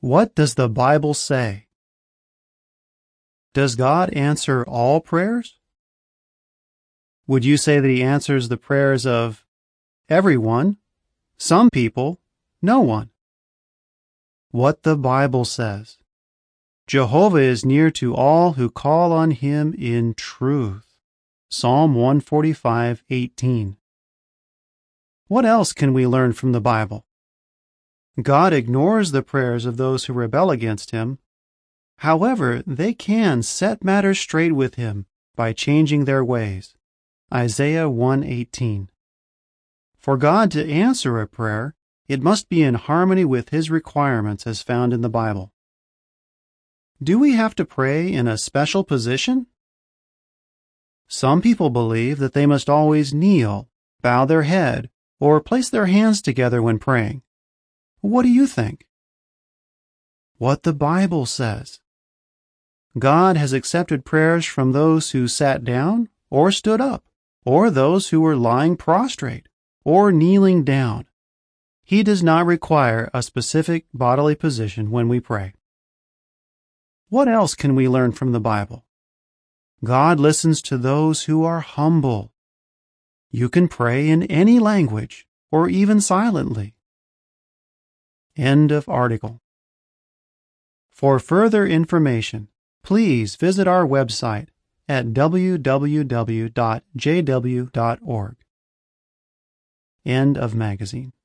What does the Bible say? Does God answer all prayers? Would you say that He answers the prayers of everyone, some people, no one? What the Bible says. Jehovah is near to all who call on Him in truth. Psalm 145:18. What else can we learn from the Bible? God ignores the prayers of those who rebel against Him. However, they can set matters straight with Him by changing their ways. Isaiah 1:18. For God to answer a prayer, it must be in harmony with His requirements as found in the Bible. Do we have to pray in a special position? Some people believe that they must always kneel, bow their head, or place their hands together when praying. What do you think? What the Bible says. God has accepted prayers from those who sat down or stood up, or those who were lying prostrate or kneeling down. He does not require a specific bodily position when we pray. What else can we learn from the Bible? God listens to those who are humble. You can pray in any language or even silently. End of article. For further information, please visit our website at www.jw.org. End of magazine.